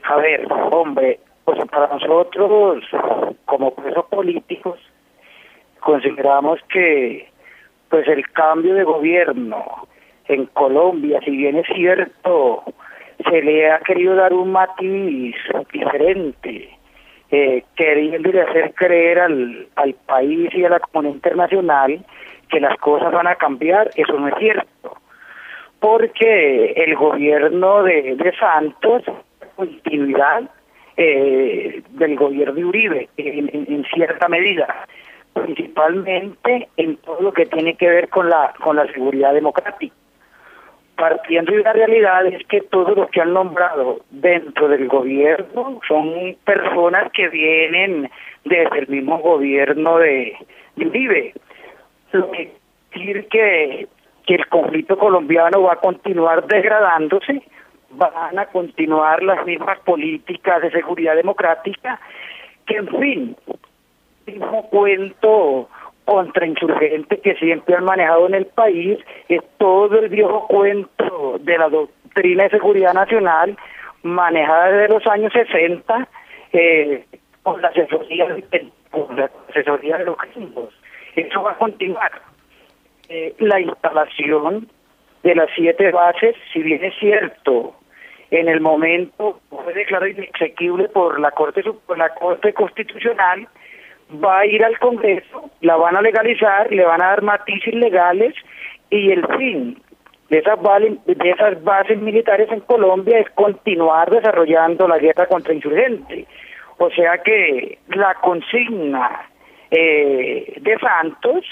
A ver, hombre, pues para nosotros, como presos políticos, consideramos que pues el cambio de gobierno en Colombia, si bien es cierto, se le ha querido dar un matiz diferente, queriéndole hacer creer al país y a la comunidad internacional que las cosas van a cambiar. Eso no es cierto, porque el gobierno de Santos, continuidad del gobierno de Uribe, en cierta medida, principalmente en todo lo que tiene que ver con la seguridad democrática. Partiendo de una realidad es que todos los que han nombrado dentro del gobierno son personas que vienen desde el mismo gobierno de Uribe. Lo que quiere decir que el conflicto colombiano va a continuar degradándose, van a continuar las mismas políticas de seguridad democrática, que en fin, mismo cuento contrainsurgente que siempre han manejado en el país, es todo el viejo cuento de la doctrina de seguridad nacional manejada desde los años 60 con la asesoría de los gringos. Eso va a continuar. La instalación de las 7 bases, si bien es cierto, en el momento fue declarado inexequible por la Corte Constitucional, va a ir al Congreso, la van a legalizar, le van a dar matices legales, y el fin de esas bases militares en Colombia es continuar desarrollando la guerra contra insurgentes. O sea que la consigna de Santos,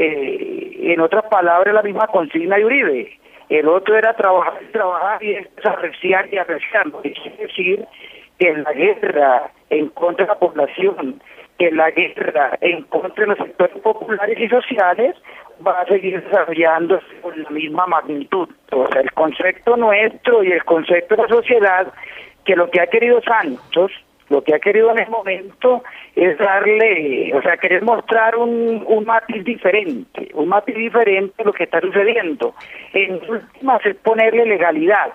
en otras palabras, la misma consigna de Uribe. El otro era trabajar y arreciar y arreciar. Lo que quiere decir que la guerra en contra de la población, que la guerra en contra de los sectores populares y sociales va a seguir desarrollándose con la misma magnitud. O sea, el concepto nuestro y el concepto de la sociedad, que lo que ha querido Santos, lo que ha querido en el momento es darle, o sea, querer mostrar un matiz diferente a lo que está sucediendo. En últimas es ponerle legalidad.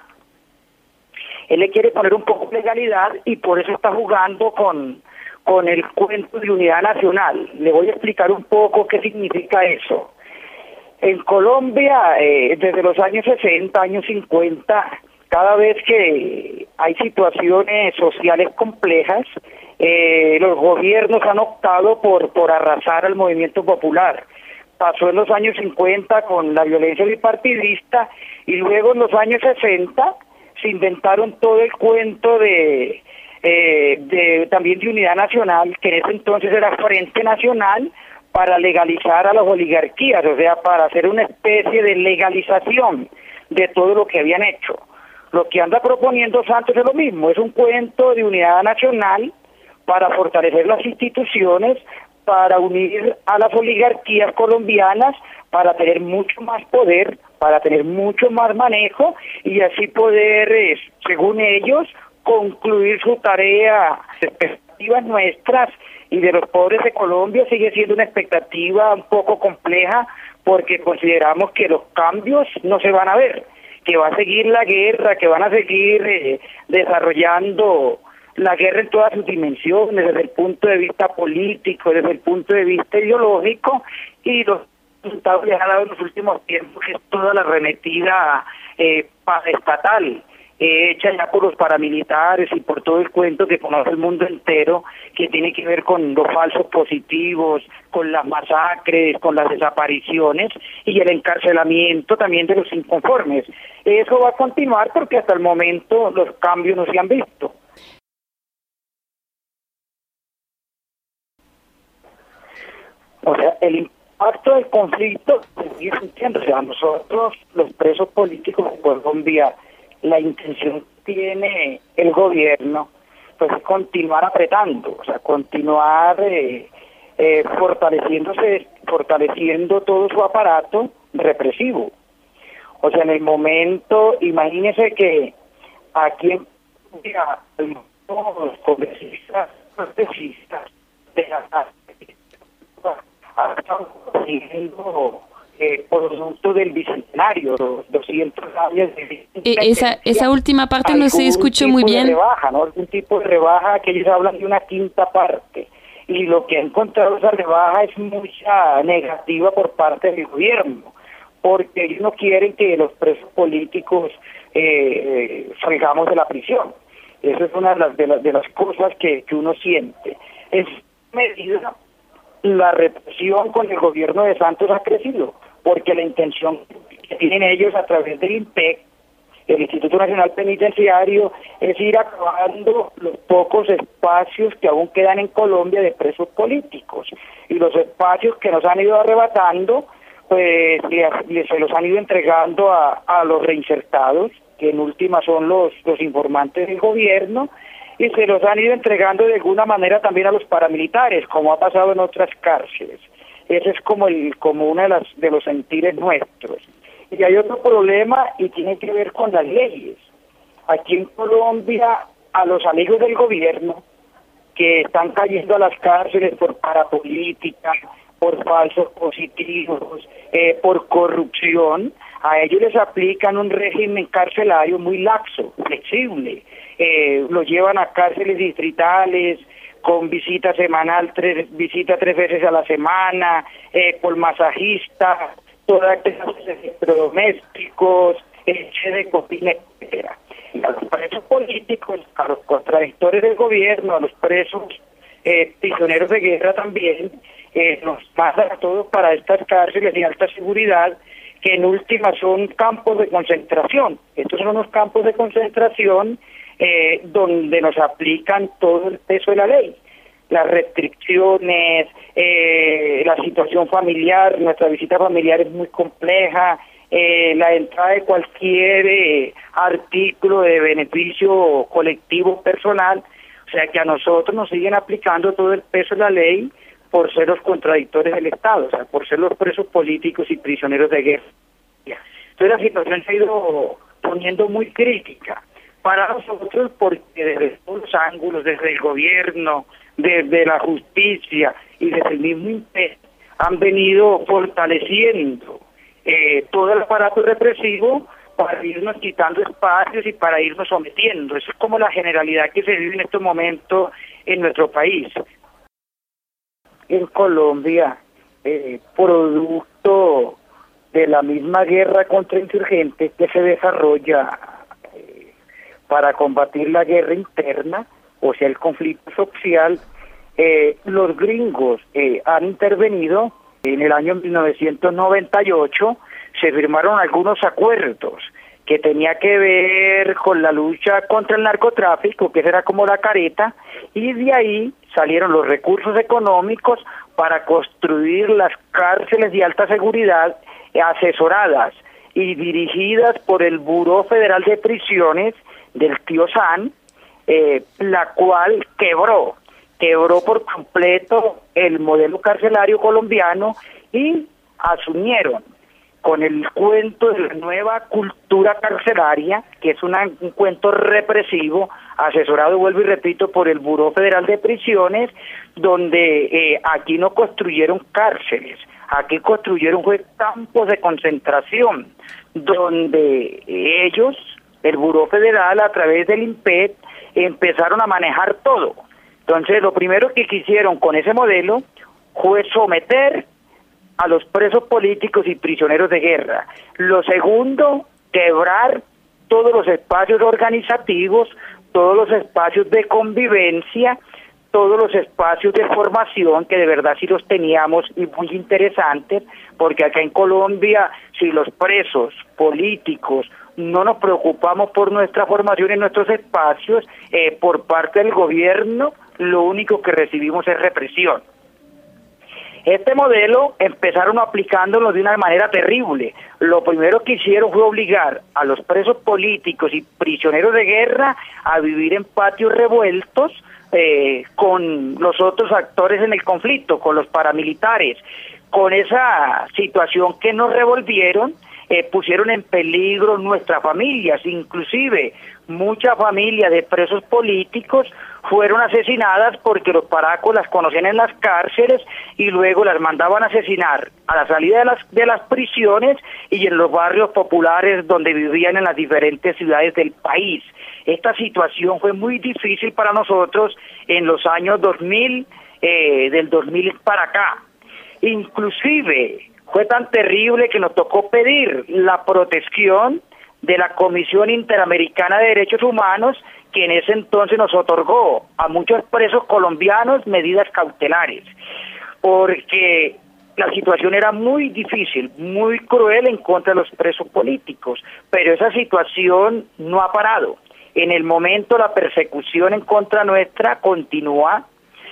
Él le quiere poner un poco de legalidad y por eso está jugando con el cuento de unidad nacional. Le voy a explicar un poco qué significa eso. En Colombia, desde los años 60, años 50, cada vez que hay situaciones sociales complejas, los gobiernos han optado por arrasar al movimiento popular. Pasó en los años 50 con la violencia bipartidista, y luego en los años 60 se inventaron todo el cuento también de unidad nacional, que en ese entonces era Frente Nacional, para legalizar a las oligarquías, o sea, para hacer una especie de legalización de todo lo que habían hecho. Lo que anda proponiendo Santos es lo mismo, es un cuento de unidad nacional para fortalecer las instituciones, para unir a las oligarquías colombianas, para tener mucho más poder, para tener mucho más manejo y así poder, según ellos, concluir su tarea. Expectativas nuestras y de los pobres de Colombia sigue siendo una expectativa un poco compleja, porque consideramos que los cambios no se van a ver, que va a seguir la guerra, que van a seguir desarrollando la guerra en todas sus dimensiones, desde el punto de vista político, desde el punto de vista ideológico, y los resultados les ha dado en los últimos tiempos, que es toda la arremetida estatal, hecha ya por los paramilitares y por todo el cuento que conoce el mundo entero, que tiene que ver con los falsos positivos, con las masacres, con las desapariciones y el encarcelamiento también de los inconformes. Eso va a continuar porque hasta el momento los cambios no se han visto. O sea, el impacto del conflicto sigue sintiendo. O sea, nosotros, los presos políticos de Colombia, la intención que tiene el gobierno, pues es continuar apretando, o sea, continuar fortaleciendo todo su aparato represivo. O sea, en el momento, imagínese que aquí en Colombia, los congresistas de la están consiguiendo producto del bicentenario, los 200 años de esa última parte no se escuchó muy bien. Rebaja, ¿no? Algún tipo de rebaja, que ellos hablan de una quinta parte. Y lo que ha encontrado esa rebaja es mucha negativa por parte del gobierno, porque ellos no quieren que los presos políticos salgamos de la prisión. Eso es una de las cosas que uno siente. En medida, la represión con el gobierno de Santos ha crecido, porque la intención que tienen ellos a través del INPEC, el Instituto Nacional Penitenciario, es ir acabando los pocos espacios que aún quedan en Colombia de presos políticos, y los espacios que nos han ido arrebatando, pues se los han ido entregando a los reinsertados, que en última son los informantes del gobierno, y se los han ido entregando de alguna manera también a los paramilitares, como ha pasado en otras cárceles. Ese es como uno de los sentires nuestros. Y hay otro problema, y tiene que ver con las leyes. Aquí en Colombia, a los amigos del gobierno que están cayendo a las cárceles por parapolítica, por falsos positivos, por corrupción, a ellos les aplican un régimen carcelario muy laxo, flexible. Los llevan a cárceles distritales con visita semanal, visita 3 veces a la semana, por masajista, todas esas electrodomésticos, de cocina, etcétera. A los presos políticos, a los contradictores del gobierno, a los presos prisioneros de guerra también, nos mandan a todos para estas cárceles de alta seguridad, que en última son campos de concentración. Estos son unos campos de concentración donde nos aplican todo el peso de la ley. Las restricciones, la situación familiar, nuestra visita familiar es muy compleja, la entrada de cualquier artículo de beneficio colectivo personal, o sea que a nosotros nos siguen aplicando todo el peso de la ley por ser los contradictores del Estado, o sea, por ser los presos políticos y prisioneros de guerra. Entonces la situación se ha ido poniendo muy crítica para nosotros, porque desde todos los ángulos, desde el gobierno, desde la justicia y desde el mismo INPEC, han venido fortaleciendo todo el aparato represivo para irnos quitando espacios y para irnos sometiendo. Eso es como la generalidad que se vive en estos momentos en nuestro país. En Colombia, producto de la misma guerra contra insurgentes que se desarrolla para combatir la guerra interna, o sea, el conflicto social, los gringos han intervenido. En el año 1998 se firmaron algunos acuerdos que tenía que ver con la lucha contra el narcotráfico, que era como la careta, y de ahí salieron los recursos económicos para construir las cárceles de alta seguridad asesoradas y dirigidas por el Buró Federal de Prisiones del tío San, la cual quebró por completo el modelo carcelario colombiano, y asumieron con el cuento de la nueva cultura carcelaria, que es un cuento represivo, asesorado, vuelvo y repito, por el Buró Federal de Prisiones, donde aquí no construyeron cárceles, aquí construyeron campos de concentración, donde ellos, el Buró Federal, a través del INPEC, empezaron a manejar todo. Entonces, lo primero que quisieron con ese modelo fue someter a los presos políticos y prisioneros de guerra. Lo segundo, quebrar todos los espacios organizativos, todos los espacios de convivencia, todos los espacios de formación, que de verdad sí los teníamos y muy interesantes, porque acá en Colombia, si los presos políticos no nos preocupamos por nuestra formación en nuestros espacios, por parte del gobierno, lo único que recibimos es represión. Este modelo empezaron aplicándolo de una manera terrible. Lo primero que hicieron fue obligar a los presos políticos y prisioneros de guerra a vivir en patios revueltos con los otros actores en el conflicto, con los paramilitares. Con esa situación que nos revolvieron, pusieron en peligro nuestras familias, inclusive muchas familias de presos políticos fueron asesinadas porque los paracos las conocían en las cárceles y luego las mandaban a asesinar a la salida de las prisiones y en los barrios populares donde vivían en las diferentes ciudades del país. Esta situación fue muy difícil para nosotros en los años 2000, del 2000 para acá. Inclusive fue tan terrible que nos tocó pedir la protección de la Comisión Interamericana de Derechos Humanos, que en ese entonces nos otorgó a muchos presos colombianos medidas cautelares, porque la situación era muy difícil, muy cruel en contra de los presos políticos, pero esa situación no ha parado. En el momento la persecución en contra nuestra continúa.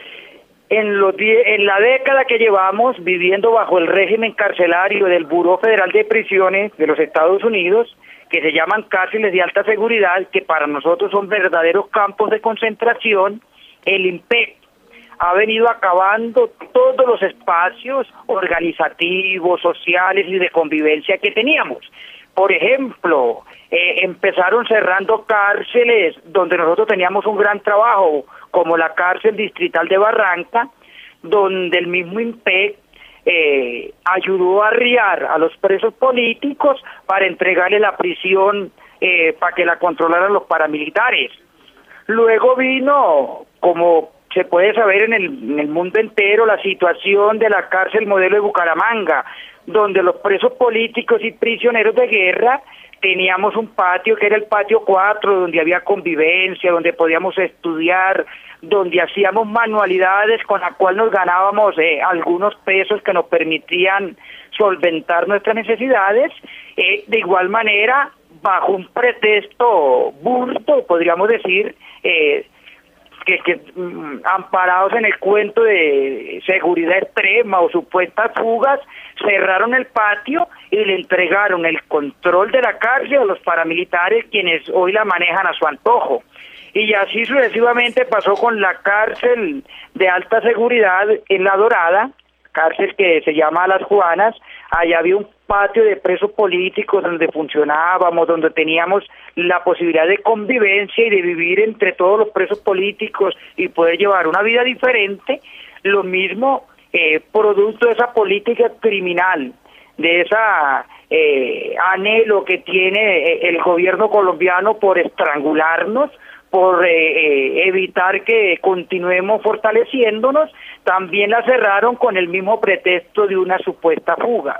En la década que llevamos viviendo bajo el régimen carcelario del Buró Federal de Prisiones de los Estados Unidos, que se llaman cárceles de alta seguridad, que para nosotros son verdaderos campos de concentración, el IMPEC ha venido acabando todos los espacios organizativos, sociales y de convivencia que teníamos. Por ejemplo, empezaron cerrando cárceles donde nosotros teníamos un gran trabajo, como la cárcel distrital de Barranca, donde el mismo IMPEC ayudó a arriar a los presos políticos para entregarle la prisión para que la controlaran los paramilitares. Luego vino, como se puede saber en el mundo entero, la situación de la cárcel modelo de Bucaramanga, donde los presos políticos y prisioneros de guerra teníamos un patio que era el patio 4, donde había convivencia, donde podíamos estudiar, donde hacíamos manualidades con la cual nos ganábamos algunos pesos que nos permitían solventar nuestras necesidades. De igual manera, bajo un pretexto burdo, podríamos decir, amparados en el cuento de seguridad extrema o supuestas fugas, cerraron el patio y le entregaron el control de la cárcel a los paramilitares, quienes hoy la manejan a su antojo. Y así sucesivamente pasó con la cárcel de alta seguridad en La Dorada, cárcel que se llama Las Juanas. Allá había un patio de presos políticos donde funcionábamos, donde teníamos la posibilidad de convivencia y de vivir entre todos los presos políticos y poder llevar una vida diferente. Lo mismo producto de esa política criminal, de esa anhelo que tiene el gobierno colombiano por estrangularnos, por evitar que continuemos fortaleciéndonos, también la cerraron con el mismo pretexto de una supuesta fuga.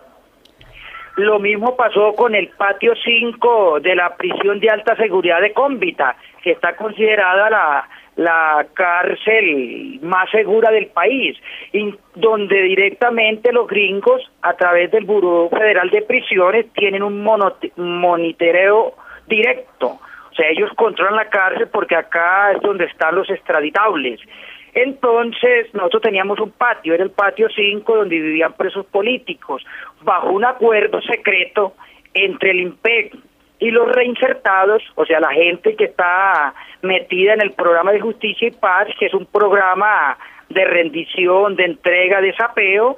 Lo mismo pasó con el patio 5 de la prisión de alta seguridad de Cómbita, que está considerada la cárcel más segura del país, donde directamente los gringos, a través del Buró Federal de Prisiones, tienen un monitoreo directo. O sea, ellos controlan la cárcel porque acá es donde están los extraditables. Entonces, nosotros teníamos un patio, era el patio 5, donde vivían presos políticos, bajo un acuerdo secreto entre el IMPEC y los reinsertados, o sea, la gente que está metida en el programa de Justicia y Paz, que es un programa de rendición, de entrega, de sapeo,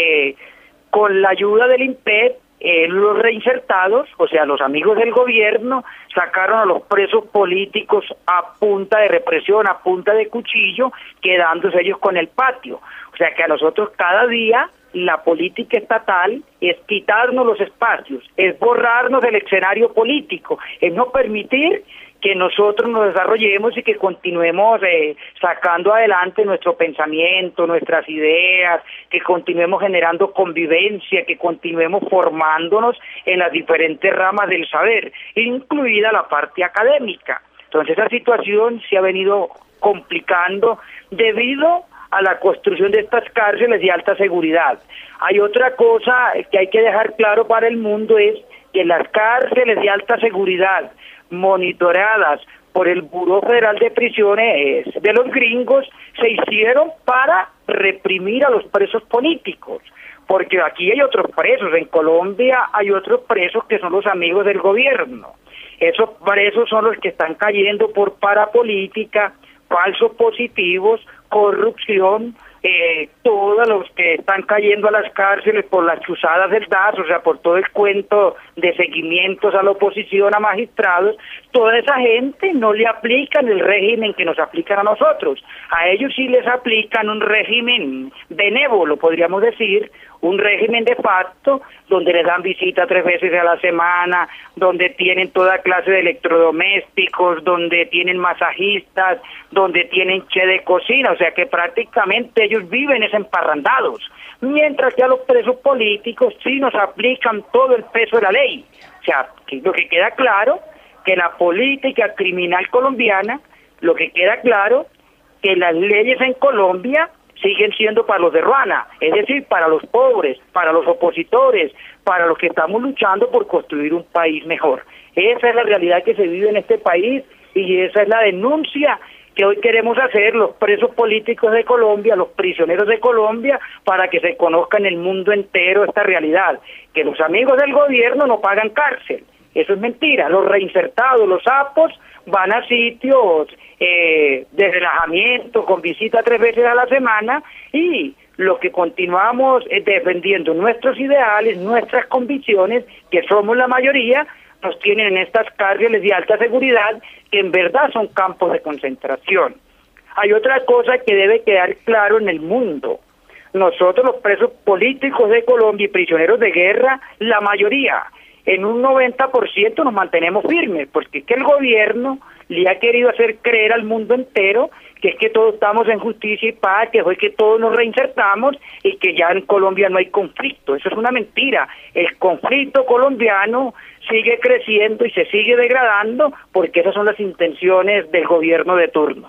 con la ayuda del IMPEC, los reinsertados, o sea, los amigos del gobierno, sacaron a los presos políticos a punta de represión, a punta de cuchillo, quedándose ellos con el patio. O sea que a nosotros cada día la política estatal es quitarnos los espacios, es borrarnos del escenario político, es no permitir que nosotros nos desarrollemos y que continuemos sacando adelante nuestro pensamiento, nuestras ideas, que continuemos generando convivencia, que continuemos formándonos en las diferentes ramas del saber, incluida la parte académica. Entonces esa situación se ha venido complicando debido a la construcción de estas cárceles de alta seguridad. Hay otra cosa que hay que dejar claro para el mundo, es que las cárceles de alta seguridad monitoreadas por el Buró Federal de Prisiones de los gringos se hicieron para reprimir a los presos políticos, porque aquí hay otros presos, en Colombia hay otros presos que son los amigos del gobierno. Esos presos son los que están cayendo por parapolítica, falsos positivos, corrupción, todos los que están cayendo a las cárceles por las chuzadas del DAS, o sea, por todo el cuento de seguimientos a la oposición, a magistrados, toda esa gente no le aplican el régimen que nos aplican a nosotros. A ellos sí les aplican un régimen benévolo, podríamos decir, un régimen de facto, donde les dan visita 3 veces a la semana, donde tienen toda clase de electrodomésticos, donde tienen masajistas, donde tienen che de cocina, o sea que prácticamente ellos viven emparrandados, mientras que a los presos políticos sí nos aplican todo el peso de la ley. O sea, que lo que queda claro, que la política criminal colombiana, lo que queda claro, que las leyes en Colombia siguen siendo para los de Ruana, es decir, para los pobres, para los opositores, para los que estamos luchando por construir un país mejor. Esa es la realidad que se vive en este país y esa es la denuncia que hoy queremos hacer los presos políticos de Colombia, los prisioneros de Colombia, para que se conozca en el mundo entero esta realidad, que los amigos del gobierno no pagan cárcel. Eso es mentira. Los reinsertados, los sapos, van a sitios de relajamiento, con visita 3 veces a la semana, y los que continuamos defendiendo nuestros ideales, nuestras convicciones, que somos la mayoría, nos tienen en estas cárceles de alta seguridad, que en verdad son campos de concentración. Hay otra cosa que debe quedar claro en el mundo. Nosotros, los presos políticos de Colombia y prisioneros de guerra, la mayoría, en un 90% nos mantenemos firmes, porque es que el gobierno le ha querido hacer creer al mundo entero que es que todos estamos en justicia y paz, que fue que todos nos reinsertamos y que ya en Colombia no hay conflicto. Eso es una mentira. El conflicto colombiano sigue creciendo y se sigue degradando porque esas son las intenciones del gobierno de turno.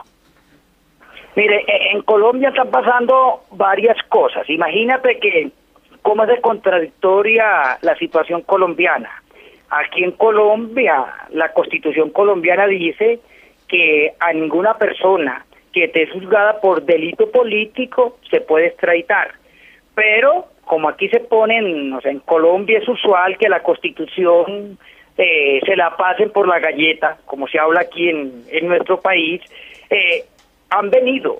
Mire, en Colombia están pasando varias cosas. Imagínate que cómo es de contradictoria la situación colombiana. Aquí en Colombia, la Constitución colombiana dice que a ninguna persona que esté juzgada por delito político se puede extraditar. Pero, como aquí se ponen, o sea, en Colombia es usual que la Constitución se la pasen por la galleta, como se habla aquí en nuestro país, han venido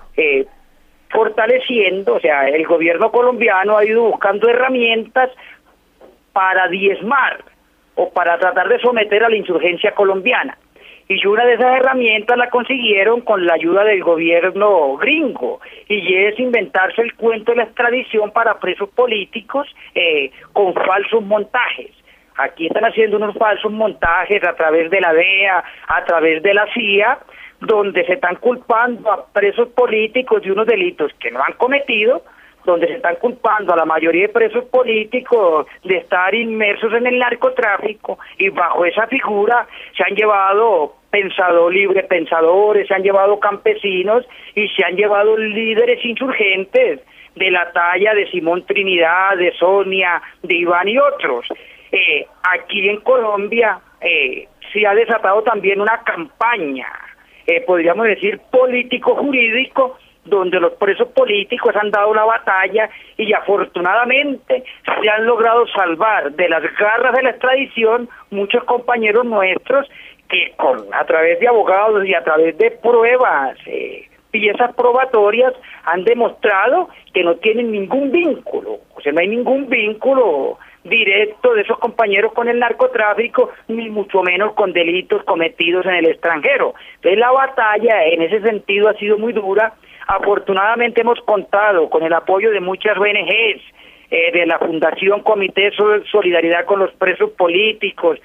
fortaleciendo, o sea, el gobierno colombiano ha ido buscando herramientas para diezmar o para tratar de someter a la insurgencia colombiana. Y una de esas herramientas la consiguieron con la ayuda del gobierno gringo, y es inventarse el cuento de la extradición para presos políticos con falsos montajes. Aquí están haciendo unos falsos montajes a través de la DEA, a través de la CIA, donde se están culpando a presos políticos de unos delitos que no han cometido, donde se están culpando a la mayoría de presos políticos de estar inmersos en el narcotráfico, y bajo esa figura se han llevado libre pensadores, se han llevado campesinos y se han llevado líderes insurgentes de la talla de Simón Trinidad, de Sonia, de Iván y otros. Aquí en Colombia se ha desatado también una campaña, podríamos decir político-jurídico, donde los presos políticos han dado la batalla y afortunadamente se han logrado salvar de las garras de la extradición muchos compañeros nuestros que a través de abogados y a través de pruebas, piezas probatorias, han demostrado que no tienen ningún vínculo, o sea, no hay ningún vínculo directo de esos compañeros con el narcotráfico, ni mucho menos con delitos cometidos en el extranjero. Entonces la batalla en ese sentido ha sido muy dura. Afortunadamente hemos contado con el apoyo de muchas ONGs, de la Fundación Comité de Solidaridad con los Presos Políticos,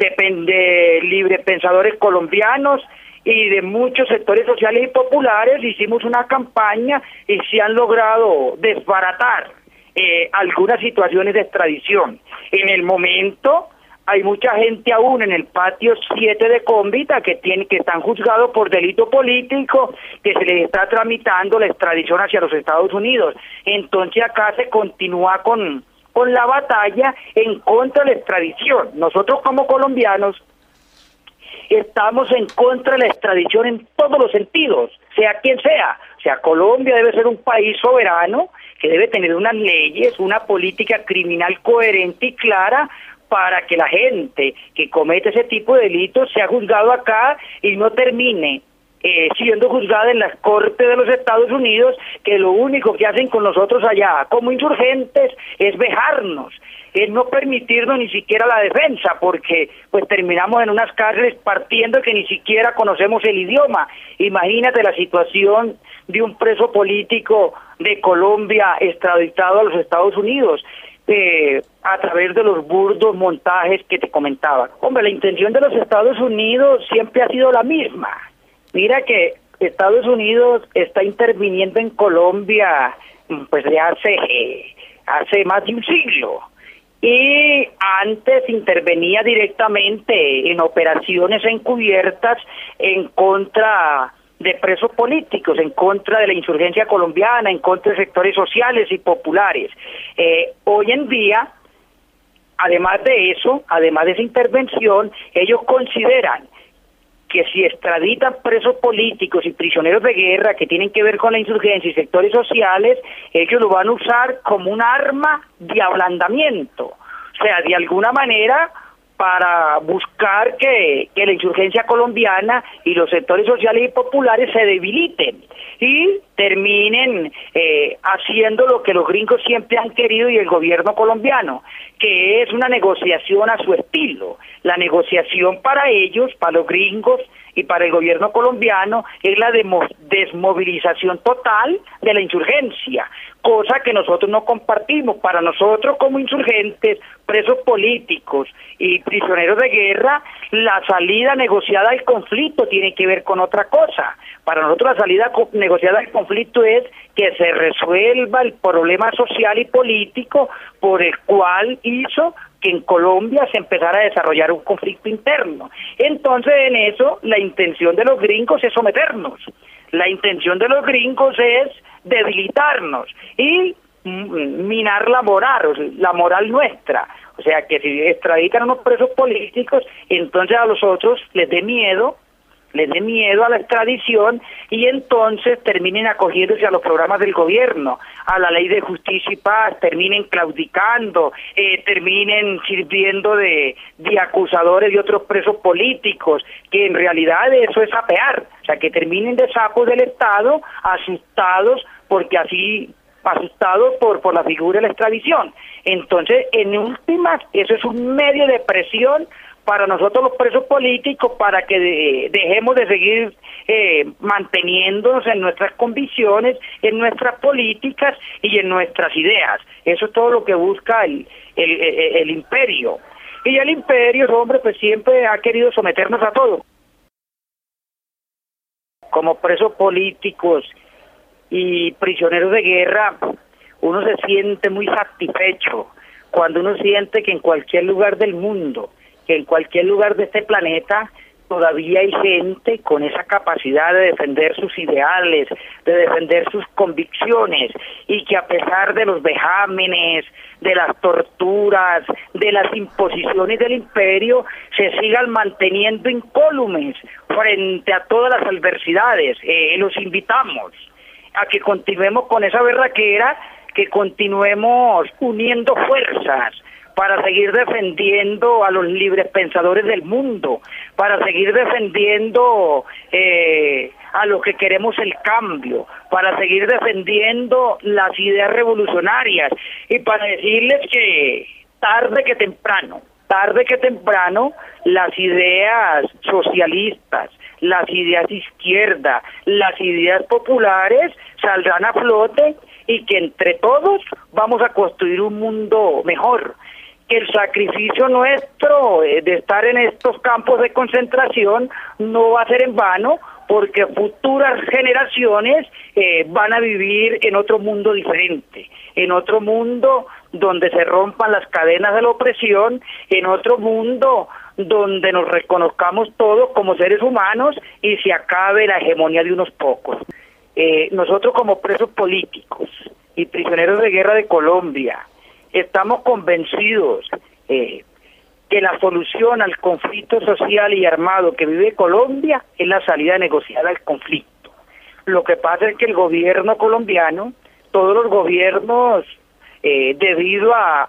de libre pensadores colombianos y de muchos sectores sociales y populares. Hicimos una campaña y se han logrado desbaratar algunas situaciones de extradición. En el momento hay mucha gente aún en el patio 7 de Cómbita que están juzgados por delito político, que se les está tramitando la extradición hacia los Estados Unidos. Entonces acá se continúa con la batalla en contra de la extradición. Nosotros como colombianos estamos en contra de la extradición en todos los sentidos, sea quien sea. O sea, Colombia debe ser un país soberano que debe tener unas leyes, una política criminal coherente y clara para que la gente que comete ese tipo de delitos sea juzgado acá y no termine siendo juzgada en las Cortes de los Estados Unidos, que lo único que hacen con nosotros allá como insurgentes es vejarnos, es no permitirnos ni siquiera la defensa, porque pues terminamos en unas cárceles partiendo que ni siquiera conocemos el idioma. Imagínate la situación de un preso político de Colombia extraditado a los Estados Unidos, a través de los burdos montajes que te comentaba. Hombre, la intención de los Estados Unidos siempre ha sido la misma. Mira que Estados Unidos está interviniendo en Colombia pues de hace más de un siglo, y antes intervenía directamente en operaciones encubiertas en contra de presos políticos, en contra de la insurgencia colombiana, en contra de sectores sociales y populares. Hoy en día, además de eso, además de esa intervención, ellos consideran que si extraditan presos políticos y prisioneros de guerra que tienen que ver con la insurgencia y sectores sociales, ellos lo van a usar como un arma de ablandamiento, o sea, de alguna manera para buscar que la insurgencia colombiana y los sectores sociales y populares se debiliten y terminen haciendo lo que los gringos siempre han querido y el gobierno colombiano, que es una negociación a su estilo. La negociación para ellos, para los gringos y para el gobierno colombiano, es la desmovilización total de la insurgencia, cosa que nosotros no compartimos. Para nosotros como insurgentes, presos políticos y prisioneros de guerra, la salida negociada al conflicto tiene que ver con otra cosa. Para nosotros la salida negociada al conflicto es que se resuelva el problema social y político por el cual hizo que en Colombia se empezara a desarrollar un conflicto interno. Entonces, en eso, la intención de los gringos es someternos. La intención de los gringos es debilitarnos y minar la moral nuestra. O sea, que si extraditan a unos presos políticos, entonces a los otros les dé miedo a la extradición, y entonces terminen acogiéndose a los programas del gobierno, a la ley de justicia y paz, terminen claudicando, terminen sirviendo de acusadores de otros presos políticos, que en realidad eso es sapear, o sea, que terminen de sapos del Estado, asustados por la figura de la extradición. Entonces, en últimas, eso es un medio de presión para nosotros los presos políticos, para que dejemos de seguir manteniéndonos en nuestras convicciones, en nuestras políticas y en nuestras ideas. Eso es todo lo que busca el imperio. Y el imperio, hombre, pues siempre ha querido someternos a todo. Como presos políticos y prisioneros de guerra, uno se siente muy satisfecho cuando uno siente que en cualquier lugar del mundo, que en cualquier lugar de este planeta, todavía hay gente con esa capacidad de defender sus ideales, de defender sus convicciones, y que a pesar de los vejámenes, de las torturas, de las imposiciones del imperio, se sigan manteniendo incólumes frente a todas las adversidades. Los invitamos a que continuemos con esa berraquera, que continuemos uniendo fuerzas para seguir defendiendo a los libres pensadores del mundo, para seguir defendiendo a los que queremos el cambio, para seguir defendiendo las ideas revolucionarias, y para decirles que tarde que temprano, las ideas socialistas, las ideas de izquierda, las ideas populares saldrán a flote, y que entre todos vamos a construir un mundo mejor. Que el sacrificio nuestro de estar en estos campos de concentración no va a ser en vano, porque futuras generaciones van a vivir en otro mundo diferente, en otro mundo donde se rompan las cadenas de la opresión, en otro mundo donde nos reconozcamos todos como seres humanos y se acabe la hegemonía de unos pocos. Nosotros como presos políticos y prisioneros de guerra de Colombia estamos convencidos que la solución al conflicto social y armado que vive Colombia es la salida negociada al conflicto. Lo que pasa es que el gobierno colombiano, todos los gobiernos, debido a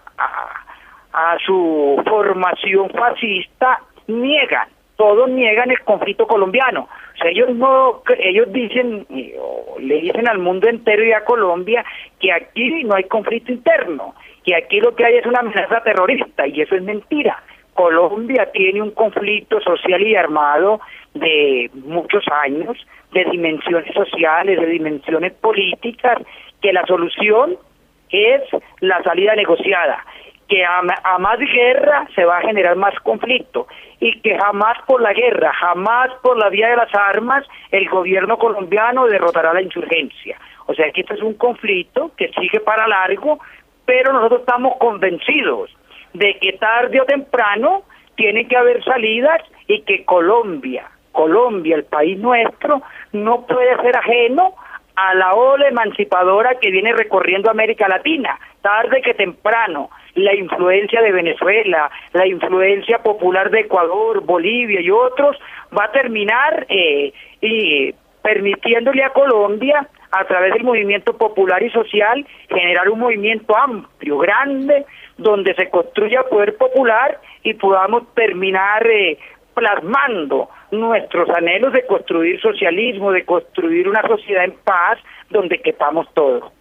su formación fascista, todos niegan el conflicto colombiano. O sea, ellos dicen, o le dicen al mundo entero y a Colombia que aquí no hay conflicto interno, que aquí lo que hay es una amenaza terrorista, y eso es mentira. Colombia tiene un conflicto social y armado de muchos años, de dimensiones sociales, de dimensiones políticas, que la solución es la salida negociada, que a más guerra se va a generar más conflicto, y que jamás por la guerra, jamás por la vía de las armas, el gobierno colombiano derrotará la insurgencia. O sea que este es un conflicto que sigue para largo, pero nosotros estamos convencidos de que tarde o temprano tiene que haber salidas, y que Colombia, el país nuestro, no puede ser ajeno a la ola emancipadora que viene recorriendo América Latina. Tarde que temprano, la influencia de Venezuela, la influencia popular de Ecuador, Bolivia y otros, va a terminar permitiéndole a Colombia, a través del movimiento popular y social, generar un movimiento amplio, grande, donde se construya poder popular y podamos terminar plasmando nuestros anhelos de construir socialismo, de construir una sociedad en paz, donde quepamos todos.